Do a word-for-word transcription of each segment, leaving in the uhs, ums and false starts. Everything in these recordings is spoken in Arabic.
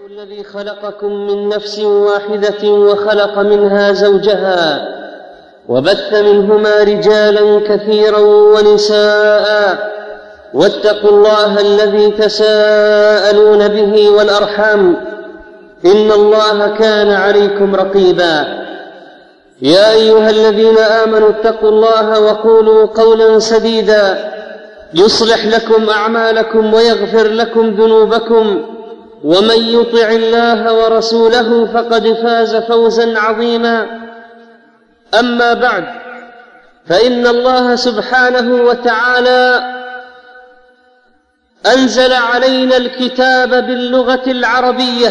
الذي خلقكم من نفس واحدة وخلق منها زوجها وبث منهما رجالا كثيرا ونساء واتقوا الله الذي تساءلون به والأرحام إن الله كان عليكم رقيبا. يا أيها الذين آمنوا اتقوا الله وقولوا قولا سديدا يصلح لكم أعمالكم ويغفر لكم ذنوبكم ومن يطع الله ورسوله فقد فاز فوزا عظيما. أما بعد، فإن الله سبحانه وتعالى أنزل علينا الكتاب باللغة العربية،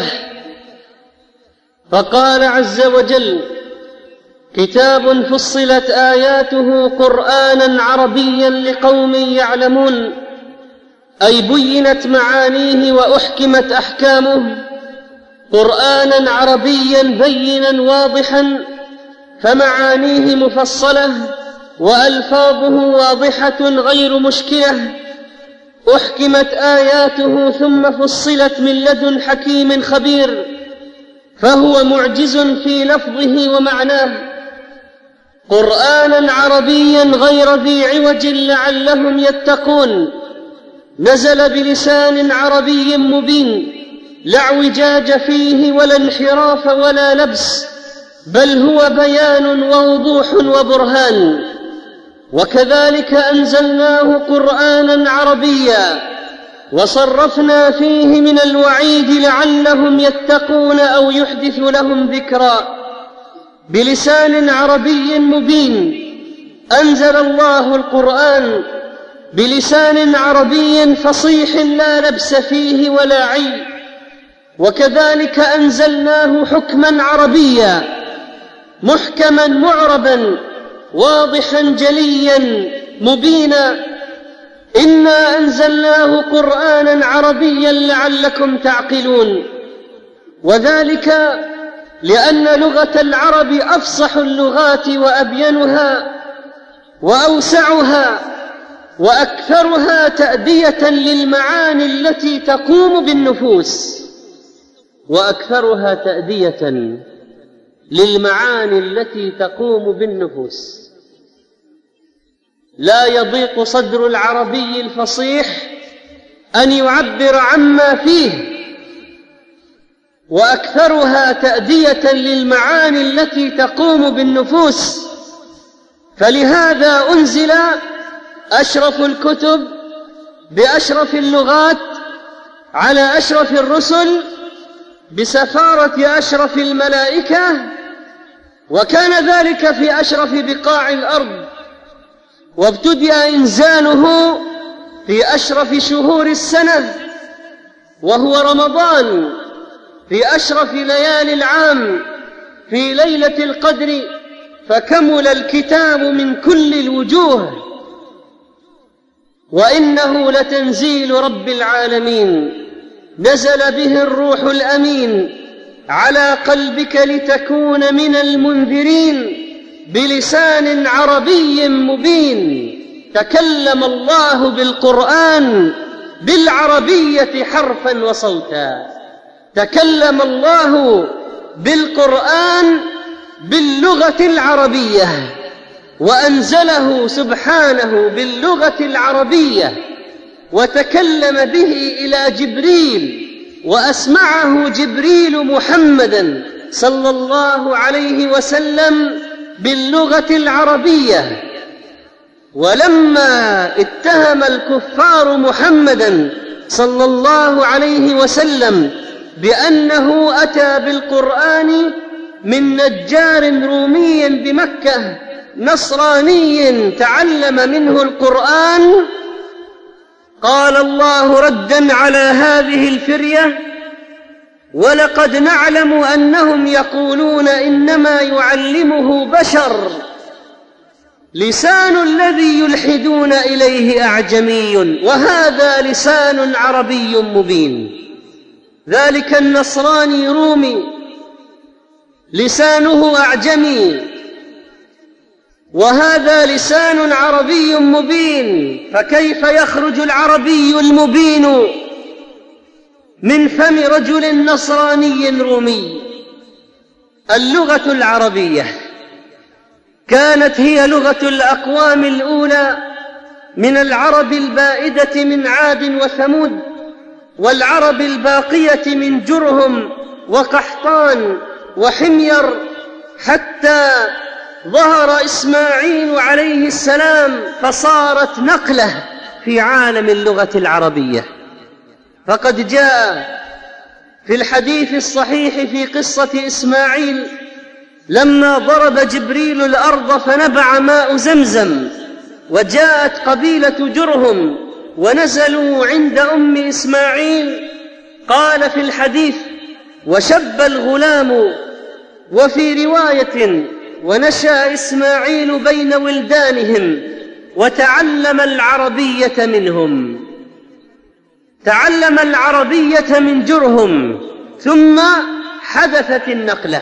فقال عز وجل: كتاب فصلت آياته قرآنا عربيا لقوم يعلمون، أي بينت معانيه وأحكمت أحكامه قرآنا عربيا بينا واضحا، فمعانيه مفصلة وألفاظه واضحة غير مشكلة، أحكمت آياته ثم فصلت من لدن حكيم خبير، فهو معجز في لفظه ومعناه، قرآنا عربيا غير ذي عوج لعلهم يتقون، نزل بلسان عربي مبين، لا اعوجاج فيه ولا انحراف ولا لبس، بل هو بيان ووضوح وبرهان. وكذلك أنزلناه قرآنا عربيا وصرفنا فيه من الوعيد لعلهم يتقون أو يحدث لهم ذكرا. بلسان عربي مبين أنزل الله القرآن، بلسان عربي فصيح لا لبس فيه ولا عيب. وكذلك أنزلناه حكما عربيا محكما معربا واضحا جليا مبينا. إنا أنزلناه قرآنا عربيا لعلكم تعقلون، وذلك لأن لغة العرب أفصح اللغات وأبينها وأوسعها وأكثرها تأدية للمعاني التي تقوم بالنفوس وأكثرها تأدية للمعاني التي تقوم بالنفوس. لا يضيق صدر العربي الفصيح أن يعبر عما فيه، وأكثرها تأدية للمعاني التي تقوم بالنفوس. فلهذا أنزل أشرف الكتب بأشرف اللغات على أشرف الرسل بسفارة أشرف الملائكة، وكان ذلك في أشرف بقاع الأرض، وابتدأ إنزاله في أشرف شهور السنة وهو رمضان، في أشرف ليالي العام، في ليلة القدر، فكمل الكتاب من كل الوجوه. وإنه لتنزيل رب العالمين، نزل به الروح الأمين على قلبك لتكون من المنذرين، بلسان عربي مبين. تكلم الله بالقرآن بالعربية حرفا وصوتا، تكلم الله بالقرآن باللغة العربية، وأنزله سبحانه باللغة العربية، وتكلم به إلى جبريل، وأسمعه جبريل محمدا صلى الله عليه وسلم باللغة العربية. ولما اتهم الكفار محمدا صلى الله عليه وسلم بأنه أتى بالقرآن من نجار رومي بمكة نصراني تعلم منه القرآن، قال الله ردا على هذه الفرية: ولقد نعلم أنهم يقولون إنما يعلمه بشر، لسان الذي يلحدون إليه أعجمي وهذا لسان عربي مبين. ذلك النصراني رومي لسانه أعجمي، وهذا لسان عربي مبين، فكيف يخرج العربي المبين من فم رجل نصراني رومي. اللغة العربية كانت هي لغة الأقوام الأولى من العرب البائدة من عاد وثمود، والعرب الباقية من جرهم وقحطان وحمير، حتى ظهر إسماعيل عليه السلام فصارت نقلة في عالم اللغة العربية. فقد جاء في الحديث الصحيح في قصة إسماعيل لما ضرب جبريل الأرض فنبع ماء زمزم، وجاءت قبيلة جرهم ونزلوا عند أم إسماعيل، قال في الحديث: وشب الغلام، وفي رواية: ونشأ إسماعيل بين ولدانهم وتعلم العربية منهم. تعلم العربية من جرهم، ثم حدثت النقلة.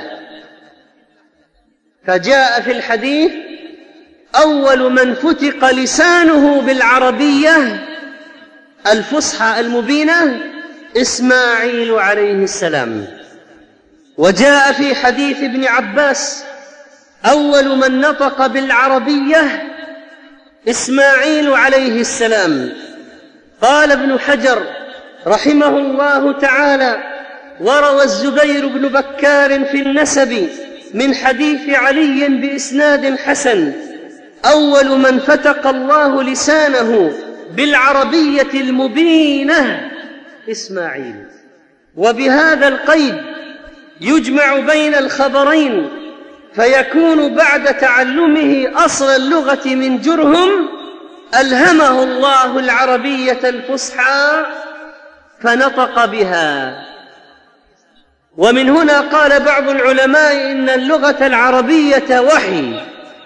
فجاء في الحديث: أول من فتق لسانه بالعربية الفصحى المبينة إسماعيل عليه السلام. وجاء في حديث ابن عباس: أول من نطق بالعربية إسماعيل عليه السلام. قال ابن حجر رحمه الله تعالى: وروى الزبير بن بكار في النسب من حديث علي بإسناد حسن: أول من فتق الله لسانه بالعربية المبينة إسماعيل. وبهذا القيد يجمع بين الخبرين، فيكون بعد تعلمه أصل اللغة من جرهم ألهمه الله العربية الفصحى فنطق بها. ومن هنا قال بعض العلماء إن اللغة العربية وحي.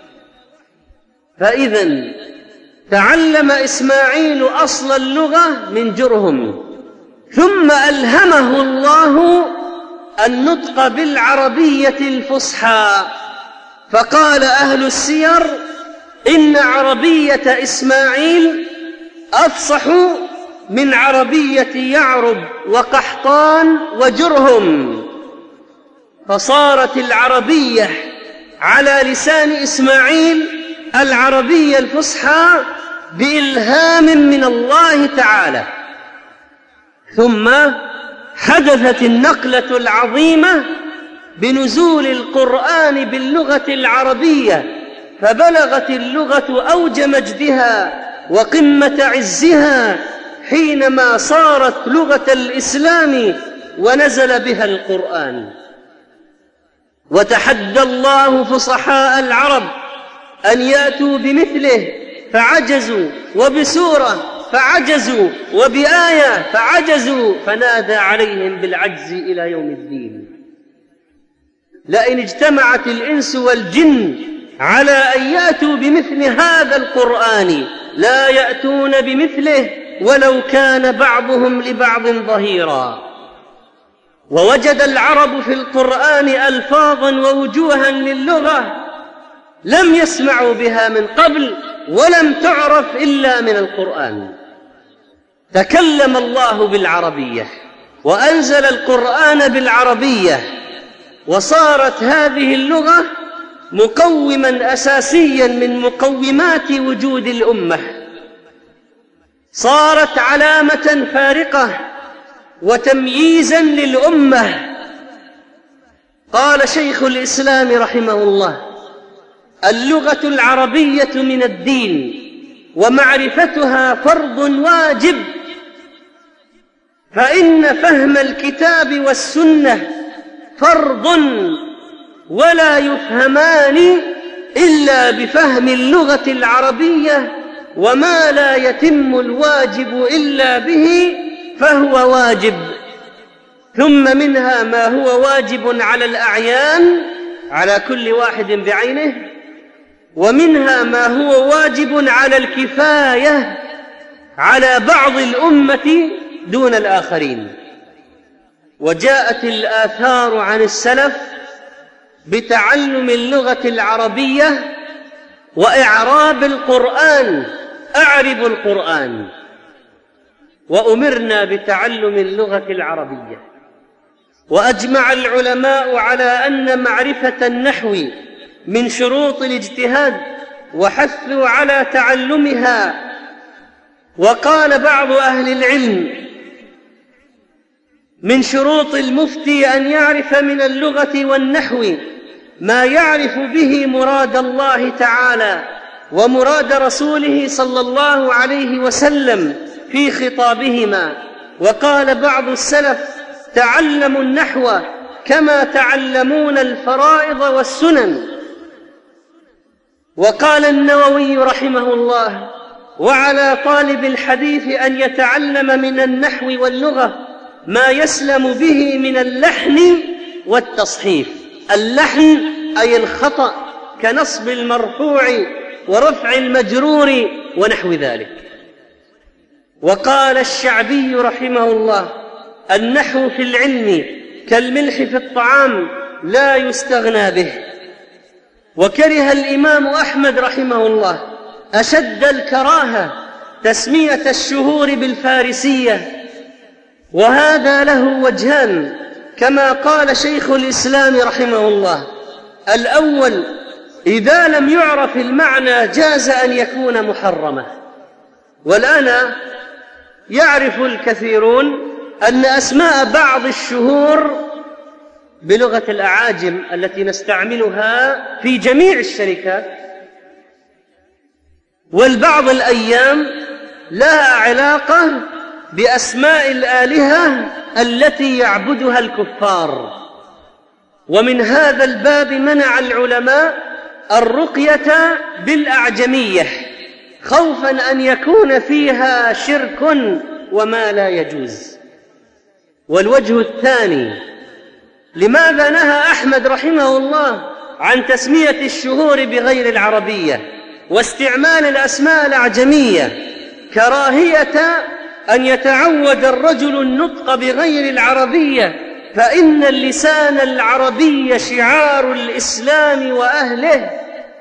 فإذن تعلم إسماعيل أصل اللغة من جرهم، ثم ألهمه الله النطق بالعربية الفصحى. فقال أهل السير: إن عربية إسماعيل أفصح من عربية يعرب وقحطان وجرهم. فصارت العربية على لسان إسماعيل العربية الفصحى بإلهام من الله تعالى. ثم حدثت النقلة العظيمة بنزول القرآن باللغة العربية، فبلغت اللغة أوج مجدها وقمة عزها حينما صارت لغة الإسلام ونزل بها القرآن. وتحدى الله فصحاء العرب أن يأتوا بمثله فعجزوا، وبسورة فعجزوا، وبآية فعجزوا، فنادى عليهم بالعجز إلى يوم الدين. لئن اجتمعت الإنس والجن على أن يأتوا بمثل هذا القرآن لا يأتون بمثله ولو كان بعضهم لبعض ظهيرا. ووجد العرب في القرآن ألفاظا ووجوها للغة لم يسمعوا بها من قبل ولم تعرف إلا من القرآن. تكلم الله بالعربية وأنزل القرآن بالعربية، وصارت هذه اللغة مقوما أساسيا من مقومات وجود الأمة. صارت علامة فارقة وتمييزا للأمة. قال شيخ الإسلام رحمه الله: اللغة العربية من الدين، ومعرفتها فرض واجب، فإن فهم الكتاب والسنة فرض ولا يفهمان إلا بفهم اللغة العربية، وما لا يتم الواجب إلا به فهو واجب. ثم منها ما هو واجب على الأعيان على كل واحد بعينه، ومنها ما هو واجب على الكفاية على بعض الأمة دون الآخرين. وجاءت الآثار عن السلف بتعلم اللغة العربية وإعراب القرآن: أعرب القرآن. وأمرنا بتعلم اللغة العربية. وأجمع العلماء على أن معرفة النحو من شروط الاجتهاد وحثوا على تعلمها. وقال بعض أهل العلم: من شروط المفتي أن يعرف من اللغة والنحو ما يعرف به مراد الله تعالى ومراد رسوله صلى الله عليه وسلم في خطابهما. وقال بعض السلف: تعلموا النحو كما تعلمون الفرائض والسنن. وقال النووي رحمه الله: وعلى طالب الحديث أن يتعلم من النحو واللغة ما يسلم به من اللحن والتصحيف. اللحن أي الخطأ كنصب المرفوع ورفع المجرور ونحو ذلك. وقال الشعبي رحمه الله: النحو في العلم كالملح في الطعام لا يستغنى به. وكره الإمام أحمد رحمه الله أشد الكراهة تسمية الشهور بالفارسية، وهذا له وجهان كما قال شيخ الإسلام رحمه الله: الأول إذا لم يعرف المعنى جاز أن يكون محرما. والآن يعرف الكثيرون أن أسماء بعض الشهور بلغة الأعاجم التي نستعملها في جميع الشركات والبعض الأيام لها علاقة بأسماء الآلهة التي يعبدها الكفار. ومن هذا الباب منع العلماء الرقية بالأعجمية خوفا أن يكون فيها شرك وما لا يجوز. والوجه الثاني: لماذا نهى أحمد رحمه الله عن تسمية الشهور بغير العربية واستعمال الأسماء الأعجمية؟ كراهية أن يتعود الرجل النطق بغير العربية، فإن اللسان العربي شعار الإسلام وأهله،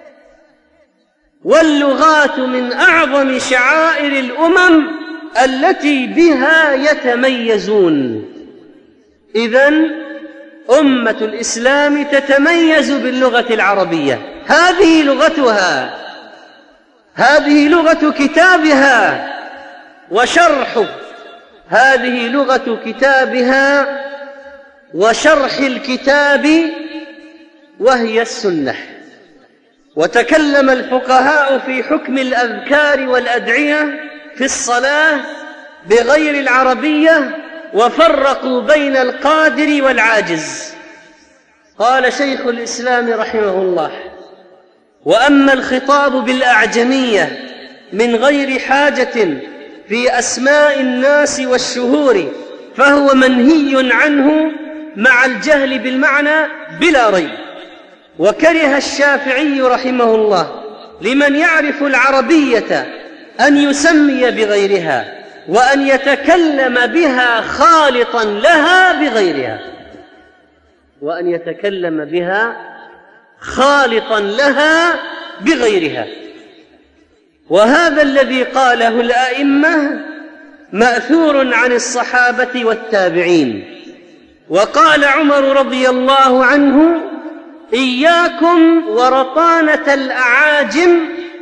واللغات من أعظم شعائر الأمم التي بها يتميزون. إذن أمة الإسلام تتميز باللغة العربية، هذه لغتها، هذه لغة كتابها وشرحه، هذه لغة كتابها وشرح الكتاب، وهي السنة. وتكلم الفقهاء في حكم الأذكار والأدعية في الصلاة بغير العربية وفرقوا بين القادر والعاجز. قال شيخ الإسلام رحمه الله: وأما الخطاب بالأعجمية من غير حاجة في أسماء الناس والشهور فهو منهي عنه مع الجهل بالمعنى بلا ريب. وكره الشافعي رحمه الله لمن يعرف العربية أن يسمي بغيرها وأن يتكلم بها خالطا لها بغيرها، وأن يتكلم بها خالطا لها بغيرها. وهذا الذي قاله الأئمة مأثور عن الصحابة والتابعين. وقال عمر رضي الله عنه: إياكم ورطانة الأعاجم.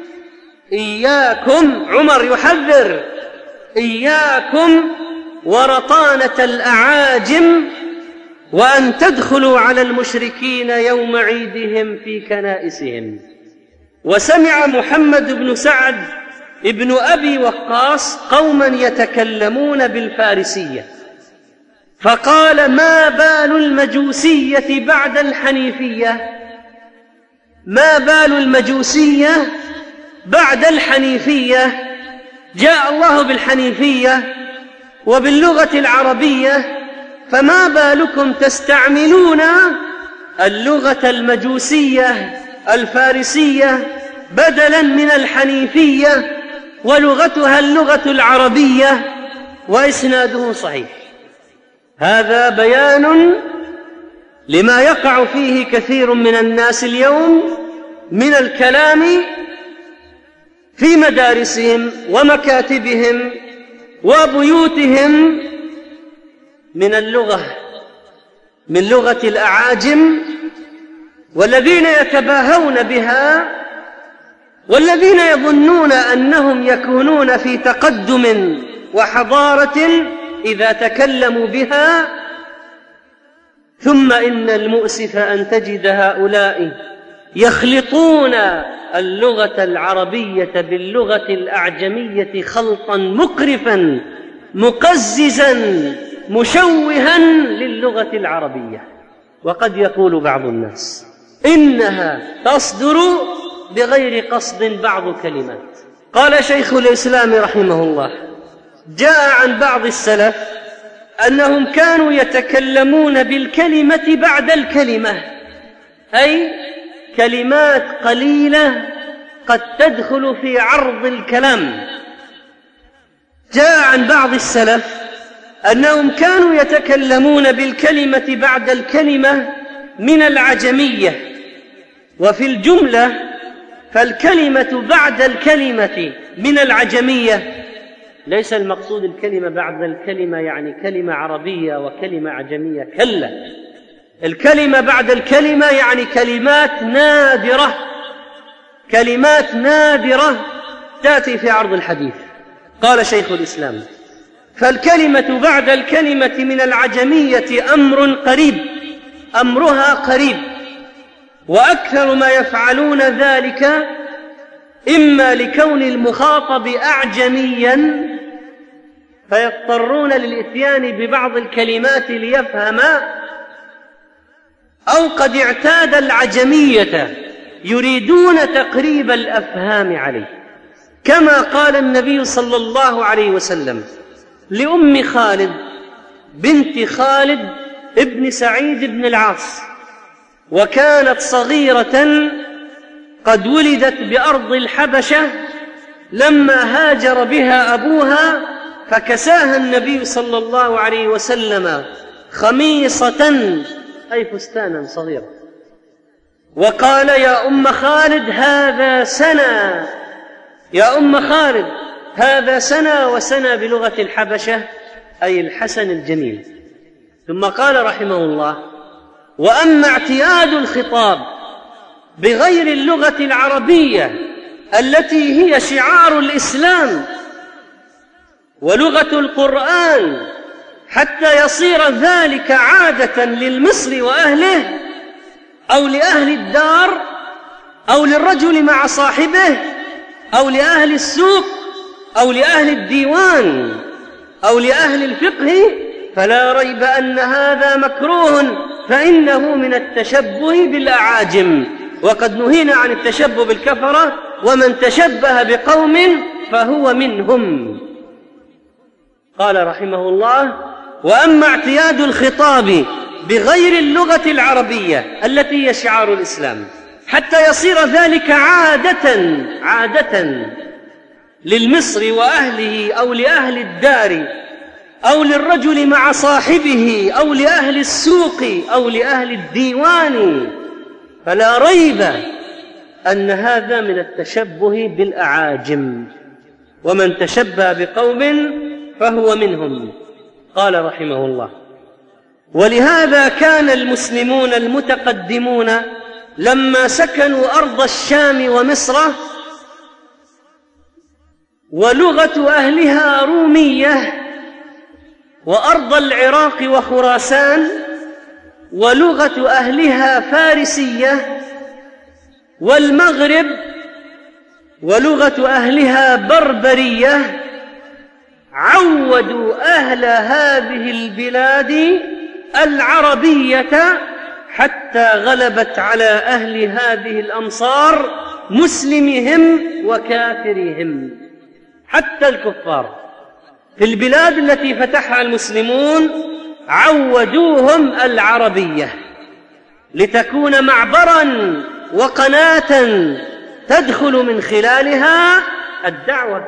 إياكم، عمر يحذر، إياكم ورطانة الأعاجم وأن تدخلوا على المشركين يوم عيدهم في كنائسهم. وسمع محمد بن سعد ابن أبي وقاص قوما يتكلمون بالفارسية فقال: ما بال المجوسية بعد الحنيفية؟ ما بال المجوسية بعد الحنيفية؟ جاء الله بالحنيفية وباللغة العربية، فما بالكم تستعملون اللغة المجوسية الفارسية بدلا من الحنيفية ولغتها اللغة العربية وإسناده صحيح. هذا بيان لما يقع فيه كثير من الناس اليوم من الكلام في مدارسهم ومكاتبهم وبيوتهم من اللغة من لغة الأعاجم، والذين يتباهون بها والذين يظنون أنهم يكونون في تقدم وحضارة إذا تكلموا بها. ثم إن المؤسف أن تجد هؤلاء يخلطون اللغة العربية باللغة الأعجمية خلطا مقرفا مقززا مشوها للغة العربية. وقد يقول بعض الناس إنها تصدر بغير قصد بعض كلمات. قال شيخ الإسلام رحمه الله: جاء عن بعض السلف أنهم كانوا يتكلمون بالكلمة بعد الكلمة، أي كلمات قليلة قد تدخل في عرض الكلام. جاء عن بعض السلف أنهم كانوا يتكلمون بالكلمة بعد الكلمة من العجمية، وفي الجملة فالكلمة بعد الكلمة من العجمية ليس المقصود الكلمة بعد الكلمة يعني كلمة عربية وكلمة عجمية، كلا، الكلمة بعد الكلمة يعني كلمات نادرة كلمات نادرة تأتي في عرض الحديث. قال شيخ الإسلام: فالكلمة بعد الكلمة من العجمية أمر قريب أمرها قريب، وأكثر ما يفعلون ذلك إما لكون المخاطب أعجميا فيضطرون للإتيان ببعض الكلمات ليفهم، أو قد اعتاد العجمية يريدون تقريب الأفهام عليه، كما قال النبي صلى الله عليه وسلم لأم خالد بنت خالد ابن سعيد بن العاص، وكانت صغيرة قد ولدت بأرض الحبشة لما هاجر بها أبوها، فكساها النبي صلى الله عليه وسلم خميصة أي فستانا صغيرا، وقال: يا أم خالد هذا سنة يا أم خالد هذا سنة وسنة بلغة الحبشة أي الحسن الجميل. ثم قال رحمه الله: وأما اعتياد الخطاب بغير اللغة العربية التي هي شعار الإسلام ولغة القرآن حتى يصير ذلك عادة للمصري وأهله أو لأهل الدار أو للرجل مع صاحبه أو لأهل السوق أو لأهل الديوان أو لأهل الفقه، فلا ريب أن هذا مكروه، فإنه من التشبه بالأعاجم، وقد نهينا عن التشبه بالكفرة، ومن تشبه بقوم فهو منهم. قال رحمه الله: وأما اعتياد الخطاب بغير اللغة العربية التي هي شعار الإسلام حتى يصير ذلك عادة عادة للمصري وأهله أو لأهل الدار أو للرجل مع صاحبه أو لأهل السوق أو لأهل الديوان، فلا ريب أن هذا من التشبه بالأعاجم، ومن تشبه بقوم فهو منهم. قال رحمه الله: ولهذا كان المسلمون المتقدمون لما سكنوا أرض الشام ومصر ولغة أهلها رومية، وأرض العراق وخراسان ولغة أهلها فارسية، والمغرب ولغة أهلها بربرية، عودوا أهل هذه البلاد العربية حتى غلبت على أهل هذه الأمصار مسلمهم وكافرهم، حتى الكفار في البلاد التي فتحها المسلمون عودوهم العربية لتكون معبرا وقناة تدخل من خلالها الدعوة،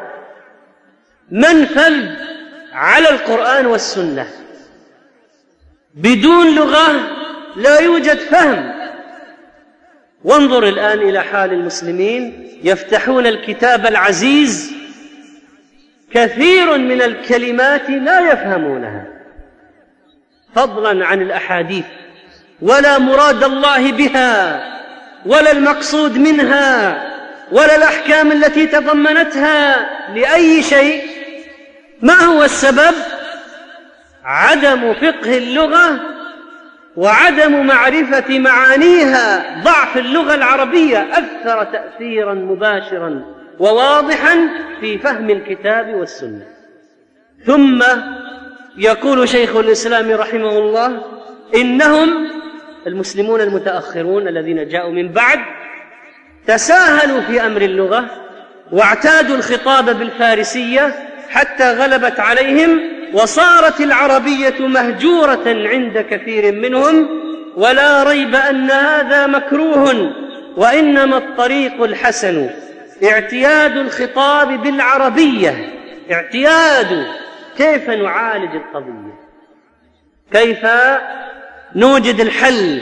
منفذ على القرآن والسنة. بدون لغة لا يوجد فهم. وانظر الآن إلى حال المسلمين، يفتحون الكتاب العزيز كثير من الكلمات لا يفهمونها، فضلا عن الأحاديث، ولا مراد الله بها، ولا المقصود منها، ولا الأحكام التي تضمنتها لأي شيء. ما هو السبب؟ عدم فقه اللغة وعدم معرفة معانيها. ضعف اللغة العربية أثر تأثيرا مباشرا وواضحا في فهم الكتاب والسنة. ثم يقول شيخ الإسلام رحمه الله: إنهم المسلمون المتأخرون الذين جاءوا من بعد تساهلوا في أمر اللغة واعتادوا الخطاب بالفارسية حتى غلبت عليهم، وصارت العربية مهجورة عند كثير منهم، ولا ريب أن هذا مكروه، وإنما الطريق الحسن اعتياد الخطاب بالعربية. اعتياد كيف نعالج القضية، كيف نوجد الحل.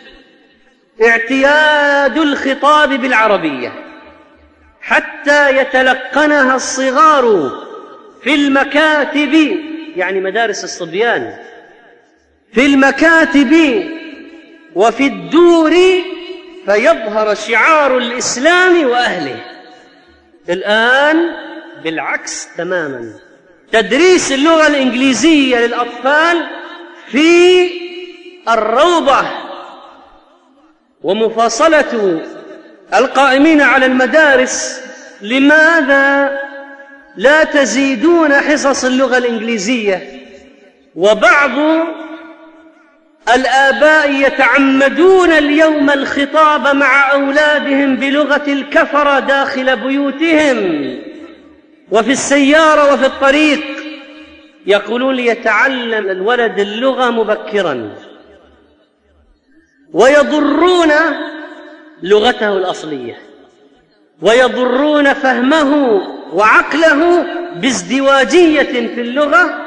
اعتياد الخطاب بالعربية حتى يتلقنها الصغار في المكاتب، يعني مدارس الصبيان، في المكاتب وفي الدور، فيظهر شعار الإسلام وأهله. الآن بالعكس تماما، تدريس اللغة الإنجليزية للأطفال في الروضة، ومفاصلة القائمين على المدارس. لماذا لا تزيدون حصص اللغة الإنجليزية؟ وبعض الآباء يتعمدون اليوم الخطاب مع أولادهم بلغة الكفرة داخل بيوتهم وفي السيارة وفي الطريق. يقولون ليتعلم الولد اللغة مبكرا، ويضرون لغته الأصلية ويضرون فهمه وعقله بازدواجية في اللغة.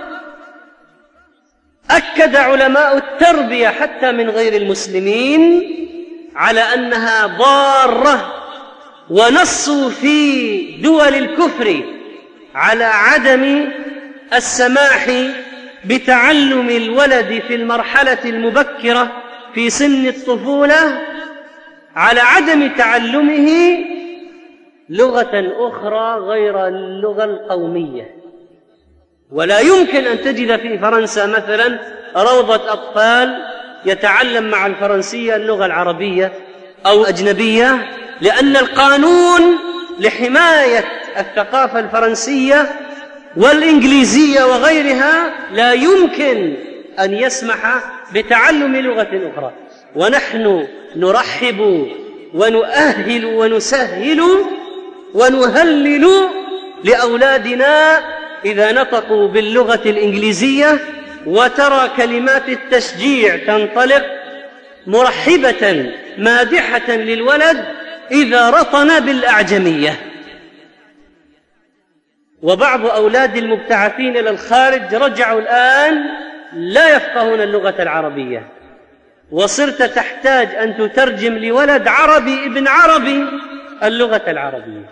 أكد علماء التربية حتى من غير المسلمين على أنها ضارة، ونصوا في دول الكفر على عدم السماح بتعلم الولد في المرحلة المبكرة في سن الطفولة، على عدم تعلمه لغة أخرى غير اللغة القومية. ولا يمكن أن تجد في فرنسا مثلا روضة أطفال يتعلم مع الفرنسية اللغة العربية أو أجنبية، لأن القانون لحماية الثقافة الفرنسية والإنجليزية وغيرها لا يمكن أن يسمح بتعلم لغة أخرى. ونحن نرحب ونؤهل ونسهل ونهلل لأولادنا إذا نطقوا باللغة الإنجليزية، وترى كلمات التشجيع تنطلق مرحبة مادحة للولد إذا رطن بالأعجمية. وبعض أولاد المبتعثين إلى الخارج رجعوا الآن لا يفقهون اللغة العربية، وصرت تحتاج أن تترجم لولد عربي ابن عربي اللغة العربية.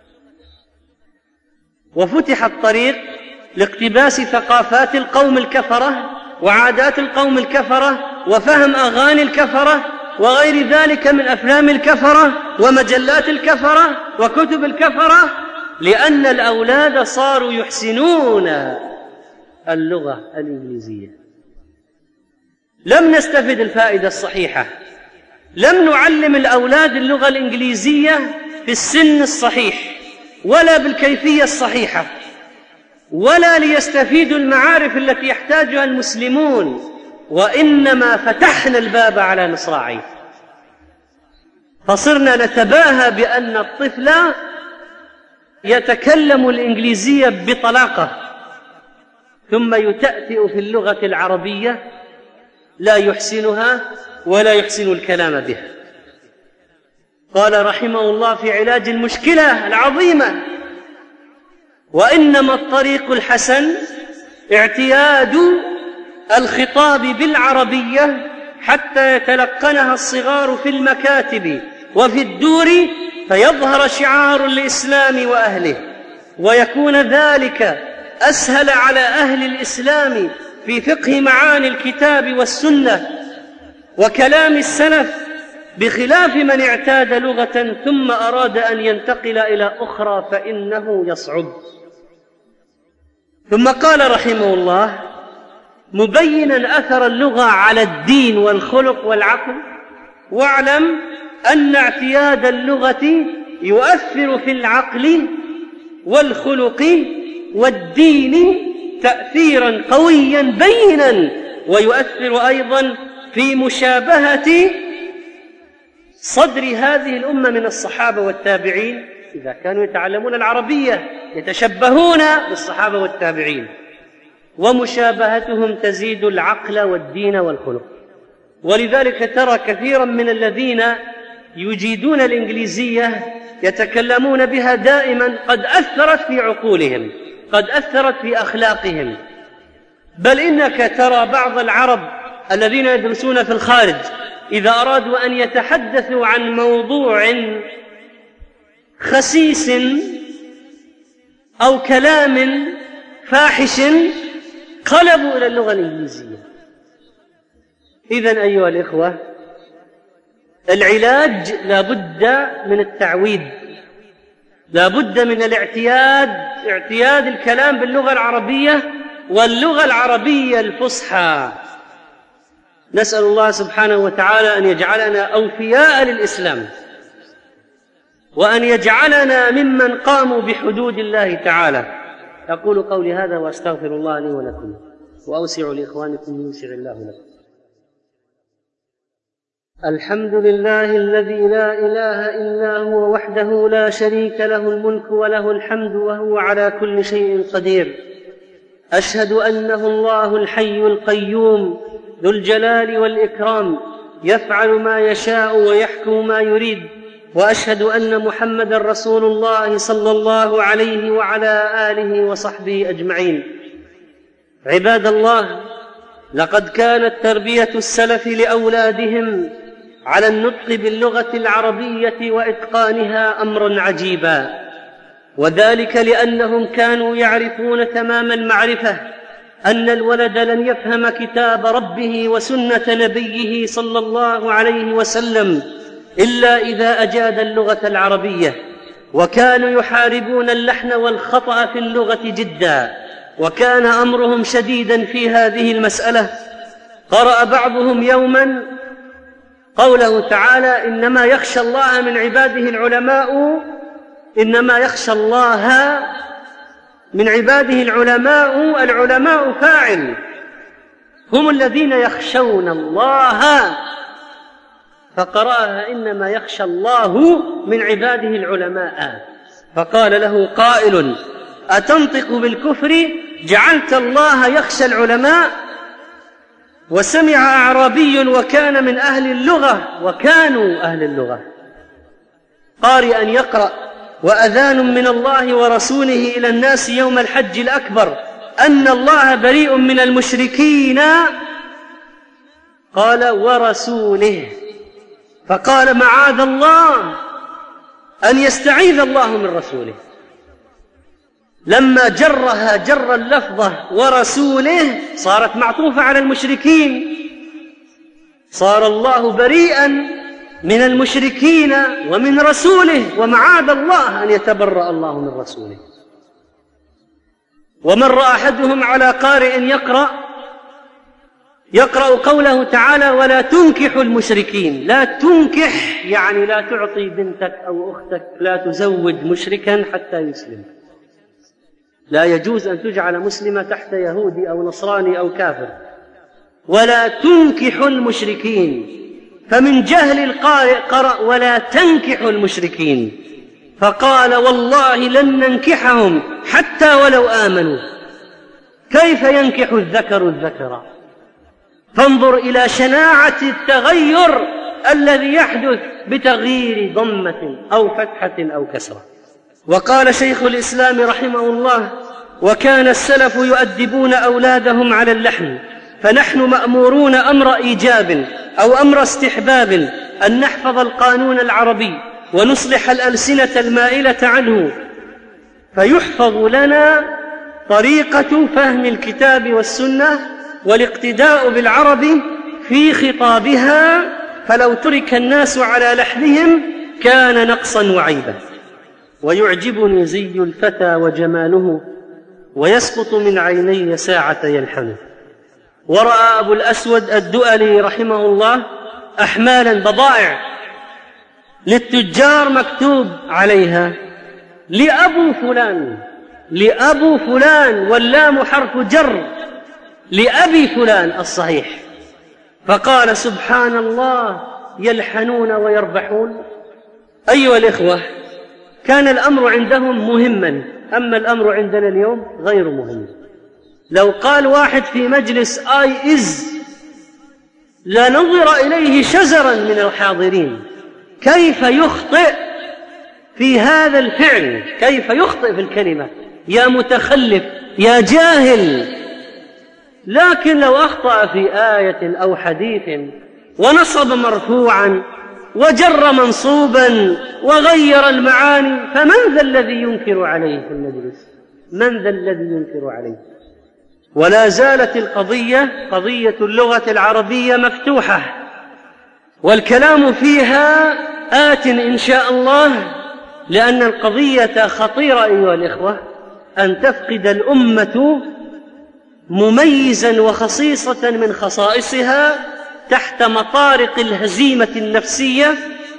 وفتح الطريق لاقتباس ثقافات القوم الكفرة وعادات القوم الكفرة وفهم أغاني الكفرة وغير ذلك من أفلام الكفرة ومجلات الكفرة وكتب الكفرة، لأن الأولاد صاروا يحسنون اللغة الإنجليزية. لم نستفد الفائدة الصحيحة، لم نعلم الأولاد اللغة الإنجليزية في السن الصحيح ولا بالكيفية الصحيحة، ولا ليستفيدوا المعارف التي يحتاجها المسلمون، وإنما فتحنا الباب على مصراعيه، فصرنا نتباهى بأن الطفل يتكلم الإنجليزية بطلاقة، ثم يتأتئ في اللغة العربية لا يحسنها ولا يحسن الكلام بها. قال رحمه الله في علاج المشكلة العظيمة: وإنما الطريق الحسن اعتياد الخطاب بالعربية حتى يتلقنها الصغار في المكاتب وفي الدور، فيظهر شعار الإسلام وأهله. ويكون ذلك أسهل على أهل الإسلام في فقه معاني الكتاب والسنة وكلام السلف، بخلاف من اعتاد لغة ثم أراد أن ينتقل إلى أخرى فإنه يصعب. ثم قال رحمه الله مبينا أثر اللغة على الدين والخلق والعقل: واعلم أن اعتياد اللغة يؤثر في العقل والخلق والدين تأثيرا قويا بينا، ويؤثر أيضا في مشابهة صدر هذه الأمة من الصحابة والتابعين. إذا كانوا يتعلمون العربية يتشبهون بالصحابة والتابعين، ومشابهتهم تزيد العقل والدين والخلق. ولذلك ترى كثيرا من الذين يجيدون الإنجليزية يتكلمون بها دائما قد أثرت في عقولهم، قد أثرت في أخلاقهم. بل إنك ترى بعض العرب الذين يدرسون في الخارج إذا أرادوا أن يتحدثوا عن موضوع خسيس أو كلام فاحش قلبوا إلى اللغة الإنجليزية. إذن أيها الإخوة، العلاج لا بد من التعويد، لا بد من الاعتياد، اعتياد الكلام باللغة العربية واللغة العربية الفصحى. نسأل الله سبحانه وتعالى أن يجعلنا أوفياء للإسلام، وأن يجعلنا ممن قاموا بحدود الله تعالى. أقول قولي هذا وأستغفر الله لي ولكم، وأوسع لإخوانكم يوسع الله لكم. الحمد لله الذي لا إله إلا هو وحده لا شريك له الملك وله الحمد وهو على كل شيء قدير. أشهد أنه الله الحي القيوم ذو الجلال والإكرام، يفعل ما يشاء ويحكم ما يريد. وأشهد أن محمدًا رسول الله صلى الله عليه وعلى آله وصحبه أجمعين. عباد الله، لقد كانت تربية السلف لأولادهم على النطق باللغة العربية وإتقانها أمرًا عجيبا، وذلك لأنهم كانوا يعرفون تمام المعرفة أن الولد لن يفهم كتاب ربه وسنة نبيه صلى الله عليه وسلم إلا إذا أجاد اللغة العربية، وكانوا يحاربون اللحن والخطأ في اللغة جدا، وكان أمرهم شديدا في هذه المسألة. قرأ بعضهم يوما قوله تعالى: إنما يخشى الله من عباده العلماء، إنما يخشى الله من عباده العلماء، العلماء فاعل، هم الذين يخشون الله، فقرأها إنما يخشى الله من عباده العلماء. فقال له قائل: أتنطق بالكفر جعلت الله يخشى العلماء؟ وسمع أعرابي وكان من أهل اللغة، وكانوا أهل اللغة، قارئا يقرأ وأذان من الله ورسوله إلى الناس يوم الحج الأكبر أن الله بريء من المشركين، قال ورسوله، فقال معاذ الله أن يستعيذ الله من رسوله. لما جرها جر اللفظة ورسوله صارت معطوفة على المشركين، صار الله بريئا من المشركين ومن رسوله، ومعاذ الله أن يتبرأ الله من رسوله. ومر أحدهم على قارئ يقرأ يقرأ قوله تعالى: ولا تنكحوا المشركين. لا تنكح يعني لا تعطي بنتك أو أختك، لا تزوج مشركا حتى يسلم. لا يجوز أن تجعل مسلمة تحت يهودي أو نصراني أو كافر. ولا تنكحوا المشركين، فمن جهل القارئ قرأ ولا تنكحوا المشركين، فقال: والله لن ننكحهم حتى ولو آمنوا. كيف ينكح الذكر الذكر؟ فانظر إلى شناعة التغير الذي يحدث بتغيير ضمة أو فتحة أو كسرة. وقال شيخ الإسلام رحمه الله: وكان السلف يؤدبون أولادهم على اللحن، فنحن مأمورون أمر إيجاب أو أمر استحباب أن نحفظ القانون العربي ونصلح الألسنة المائلة عنه، فيحفظ لنا طريقة فهم الكتاب والسنة والاقتداء بالعرب في خطابها، فلو ترك الناس على لحنهم كان نقصا وعيبا. ويعجبني زي الفتى وجماله، ويسقط من عيني ساعة يلحنه. ورأى أبو الأسود الدؤلي رحمه الله أحمالا بضائع للتجار مكتوب عليها لأبو فلان، لأبو فلان، واللام حرف جر، لأبي فلان الصحيح. فقال سبحان الله يلحنون ويربحون. أيها الإخوة، كان الأمر عندهم مهما، أما الأمر عندنا اليوم غير مهم. لو قال واحد في مجلس آي إز لنظر إليه شزرا من الحاضرين. كيف يخطئ في هذا الفعل، كيف يخطئ في الكلمة، يا متخلف يا جاهل. لكن لو أخطأ في آية أو حديث ونصب مرفوعا وجر منصوبا وغير المعاني، فمن ذا الذي ينكر عليه في المجلس؟ من ذا الذي ينكر عليه؟ ولا زالت القضية قضية اللغة العربية مفتوحة، والكلام فيها آت إن شاء الله، لأن القضية خطيرة أيها الإخوة، أن تفقد الأمة مميزا وخصيصة من خصائصها تحت مطارق الهزيمة النفسية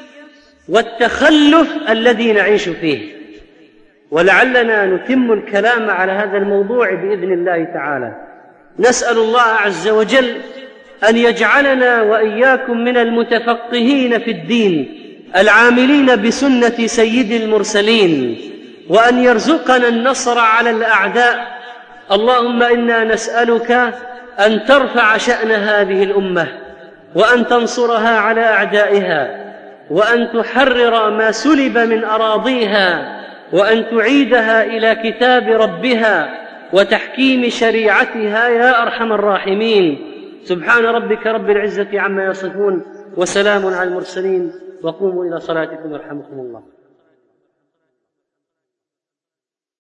والتخلف الذي نعيش فيه. ولعلنا نتم الكلام على هذا الموضوع بإذن الله تعالى. نسأل الله عز وجل أن يجعلنا وإياكم من المتفقهين في الدين العاملين بسنة سيد المرسلين، وأن يرزقنا النصر على الأعداء. اللهم إنا نسألك أن ترفع شأن هذه الأمة، وأن تنصرها على أعدائها، وأن تحرر ما سلب من أراضيها، وأن تعيدها إلى كتاب ربها وتحكيم شريعتها يا أرحم الراحمين. سبحان ربك رب العزة عما يصفون، وسلام على المرسلين، وقوموا إلى صلاتكم يرحمكم الله.